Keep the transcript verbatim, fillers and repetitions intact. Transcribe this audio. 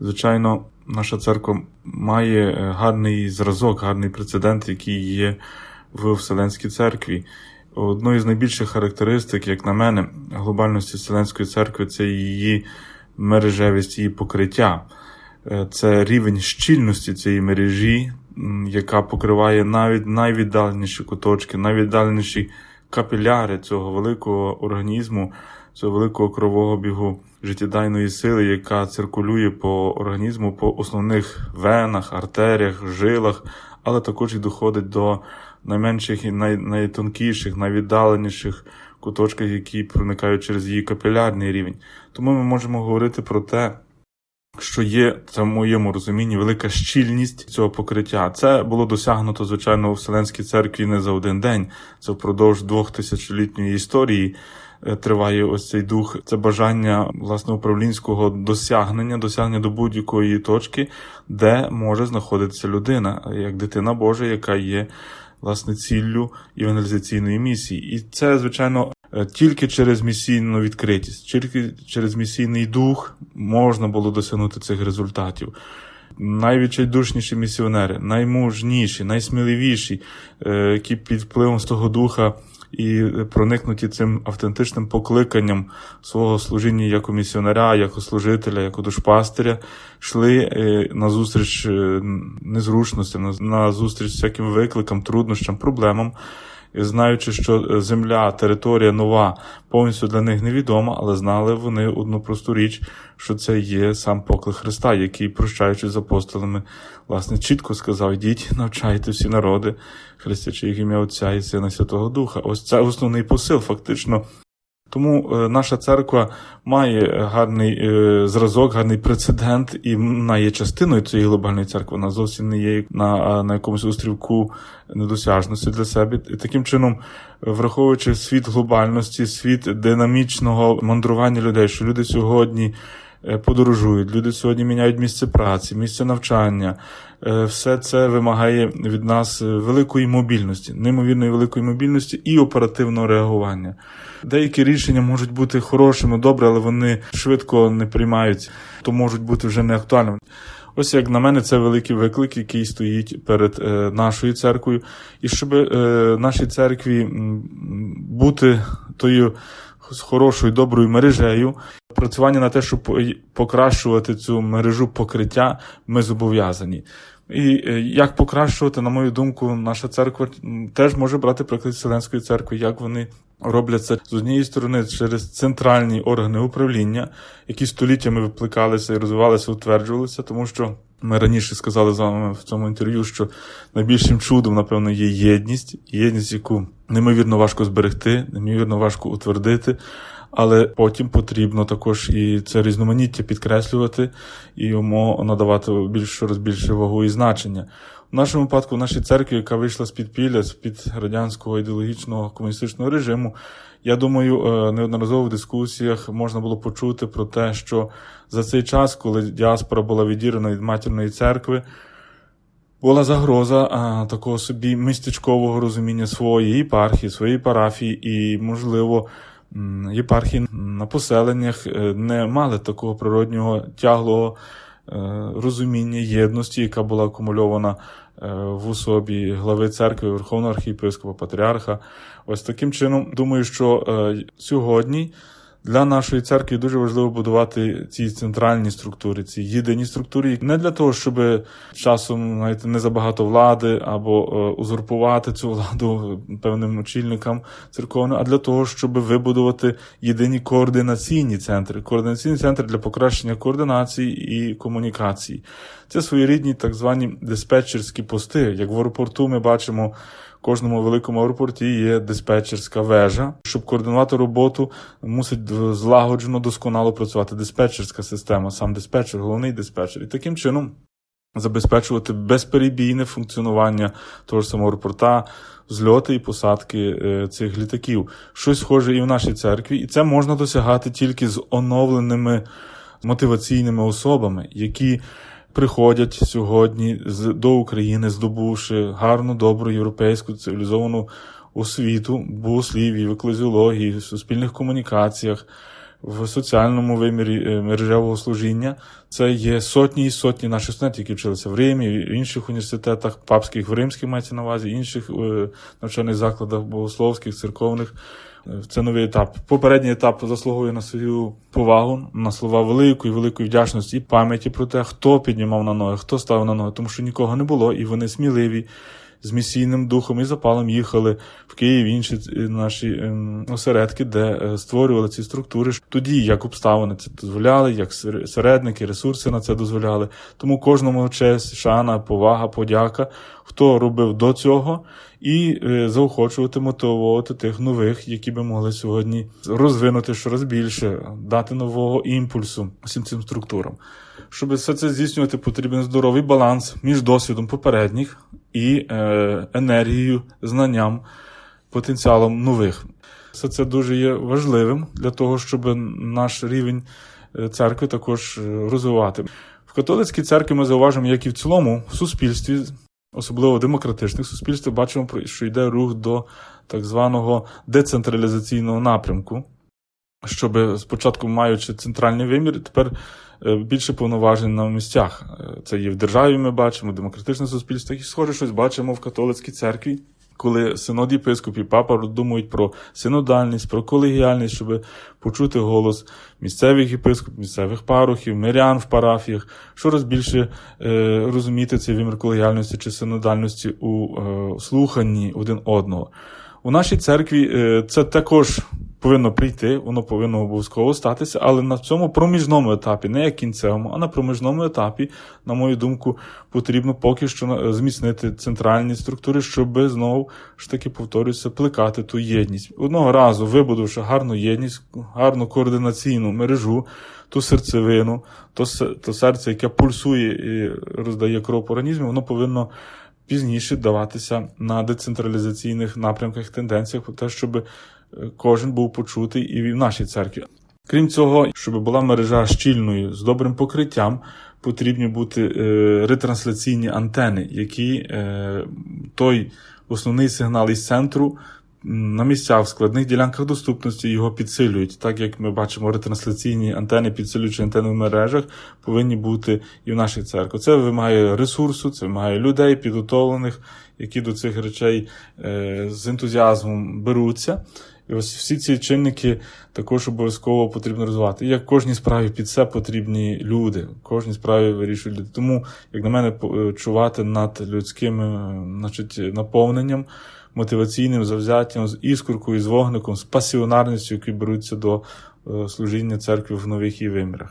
Звичайно, наша церква має гарний зразок, гарний прецедент, який є в Вселенській церкві. Одною з найбільших характеристик, як на мене, глобальності Вселенської церкви – це її мережевість, її покриття. Це рівень щільності цієї мережі, яка покриває навіть найвіддаленіші куточки, найвіддаленіші капіляри цього великого організму, цього великого кровообігу життєдайної сили, яка циркулює по організму, по основних венах, артеріях, жилах, але також і доходить до найменших і най, найтонкіших, найвіддаленіших куточків, які проникають через її капілярний рівень. Тому ми можемо говорити про те, що є, це в моєму розумінні, велика щільність цього покриття. Це було досягнуто, звичайно, у Вселенській церкві не за один день. Це впродовж двохтисячолітньої історії триває ось цей дух. Це бажання, власне, управлінського досягнення, досягнення до будь-якої точки, де може знаходитися людина, як дитина Божа, яка є, власне, ціллю евангелізаційної місії. І це, звичайно, тільки через місійну відкритість, тільки через місійний дух можна було досягнути цих результатів. Найвідчайдушніші місіонери, наймужніші, найсміливіші, які під впливом з того духа і проникнуті цим автентичним покликанням свого служіння як у місіонера, як у служителя, як у душпастиря, йшли на зустріч незручностям, на зустріч всяким викликам, труднощам, проблемам, знаючи, що земля, територія нова, повністю для них невідома, але знали вони одну просту річ, що це є сам поклик Христа, який, прощаючись з апостолами, власне, чітко сказав: «Ідіть, навчайте всі народи, хрестячи їх ім'я Отця і Сина і Святого Духа». Ось це основний посил, фактично. Тому е, наша церква має гарний е, зразок, гарний прецедент, і вона є частиною цієї глобальної церкви. Вона зовсім не є на, на якомусь острівку недосяжності для себе. І таким чином, враховуючи світ глобальності, світ динамічного мандрування людей, що люди сьогодні подорожують, люди сьогодні міняють місце праці, місце навчання. Все це вимагає від нас великої мобільності, неймовірної великої мобільності і оперативного реагування. Деякі рішення можуть бути хорошими, добре, але вони швидко не приймаються, то можуть бути вже неактуальними. Ось, як на мене, це великий виклик, який стоїть перед е, нашою церквою. І щоб е, нашій церкві бути тою хорошою, доброю мережею, працювання на те, щоб покращувати цю мережу покриття, ми зобов'язані. І як покращувати, на мою думку, наша церква теж може брати приклад Вселенської церкви, як вони роблять це з однієї сторони через центральні органи управління, які століттями випликалися і розвивалися, утверджувалися, тому що ми раніше сказали з вами в цьому інтерв'ю, що найбільшим чудом, напевно, є єдність, єдність, яку неймовірно важко зберегти, неймовірно важко утвердити, але потім потрібно також і це різноманіття підкреслювати і йому надавати більш щораз більше вагу і значення. В нашому випадку, в нашій церкві, яка вийшла з підпілля, з-під радянського ідеологічного комуністичного режиму, я думаю, неодноразово в дискусіях можна було почути про те, що за цей час, коли діаспора була відірвана від матірної церкви, була загроза а, такого собі містечкового розуміння своєї єпархії, своєї парафії і, можливо, єпархії на поселеннях не мали такого природнього тяглого розуміння єдності, яка була акумульована в особі глави церкви, Верховного архієпископа, патріарха. Ось таким чином, думаю, що сьогодні для нашої церкви дуже важливо будувати ці центральні структури, ці єдині структури, не для того, щоб часом, знаєте, не забагато влади або узурпувати цю владу певним очільникам церковним, а для того, щоб вибудувати єдині координаційні центри, координаційні центри для покращення координації і комунікації. Це своєрідні так звані диспетчерські пости. Як в аеропорту ми бачимо, в кожному великому аеропорті є диспетчерська вежа. Щоб координувати роботу, мусить злагоджено, досконало працювати диспетчерська система, сам диспетчер, головний диспетчер. І таким чином забезпечувати безперебійне функціонування того ж самого аеропорта, зльоти і посадки цих літаків. Щось схоже і в нашій церкві. І це можна досягати тільки з оновленими мотиваційними особами, які приходять сьогодні до України, здобувши гарну, добру, європейську, цивілізовану освіту, богослів'ї, в еклезіології, в суспільних комунікаціях, в соціальному вимірі мережевого служіння. Це є сотні і сотні наших студентів, які вчилися в Римі, в інших університетах, папських, в римських мається на увазі, інших навчальних закладах, богословських, церковних. Це новий етап. Попередній етап заслуговує на свою повагу, на слова великої, великої вдячності і пам'яті про те, хто піднімав на ноги, хто став на ноги, тому що нікого не було, і вони сміливі, з місійним духом і запалом їхали в Київ, інші наші осередки, де створювали ці структури. Тоді, як обставини це дозволяли, як середники, ресурси на це дозволяли. Тому кожному честь, шана, повага, подяка, хто робив до цього, і заохочувати, мотивувати тих нових, які би могли сьогодні розвинути щораз більше, дати нового імпульсу всім цим структурам. Щоб все це здійснювати, потрібен здоровий баланс між досвідом попередніх і е, енергією, знанням, потенціалом нових. Все це дуже є важливим для того, щоб наш рівень церкви також розвивати. В католицькій церкві ми зауважимо, як і в цілому в суспільстві, особливо в демократичних суспільствах, бачимо, що йде рух до так званого децентралізаційного напрямку, щоб спочатку, маючи центральний вимір, тепер більше повноважень на місцях. Це є в державі, ми бачимо, в демократичних суспільствах, і схоже щось бачимо в католицькій церкві, коли синод єпископів, папа думають про синодальність, про колегіальність, щоб почути голос місцевих єпископів, місцевих парохів, мирян в парафіях, щораз більше е, розуміти цей вимір колегіальності чи синодальності у е, слуханні один одного. У нашій церкві е, це також повинно прийти, воно повинно обов'язково статися, але на цьому проміжному етапі, не як кінцевому, а на проміжному етапі, на мою думку, потрібно поки що зміцнити центральні структури, щоб знову ж таки, повторюся, плекати ту єдність. Одного разу, вибудувавши гарну єдність, гарну координаційну мережу, ту серцевину, то, то серце, яке пульсує і роздає кров по організмі, воно повинно пізніше даватися на децентралізаційних напрямках, тенденціях, про те, щоб кожен був почутий і в нашій церкві. Крім цього, щоб була мережа щільною, з добрим покриттям, потрібні бути е, ретрансляційні антени, які е, той основний сигнал із центру на місцях, в складних ділянках доступності його підсилюють. Так як ми бачимо, ретрансляційні антени, підсилюючі антени в мережах, повинні бути і в нашій церкві. Це вимагає ресурсу, це вимагає людей підготовлених, які до цих речей е, з ентузіазмом беруться. І ось всі ці чинники також обов'язково потрібно розвивати. І як в кожній справі під це потрібні люди, в кожній справі вирішують люди. Тому, як на мене, чувати над людським значить, наповненням, мотиваційним завзяттям, з іскоркою, з вогником, з пасіонарністю, які беруться до служіння церкви в нових її вимірах.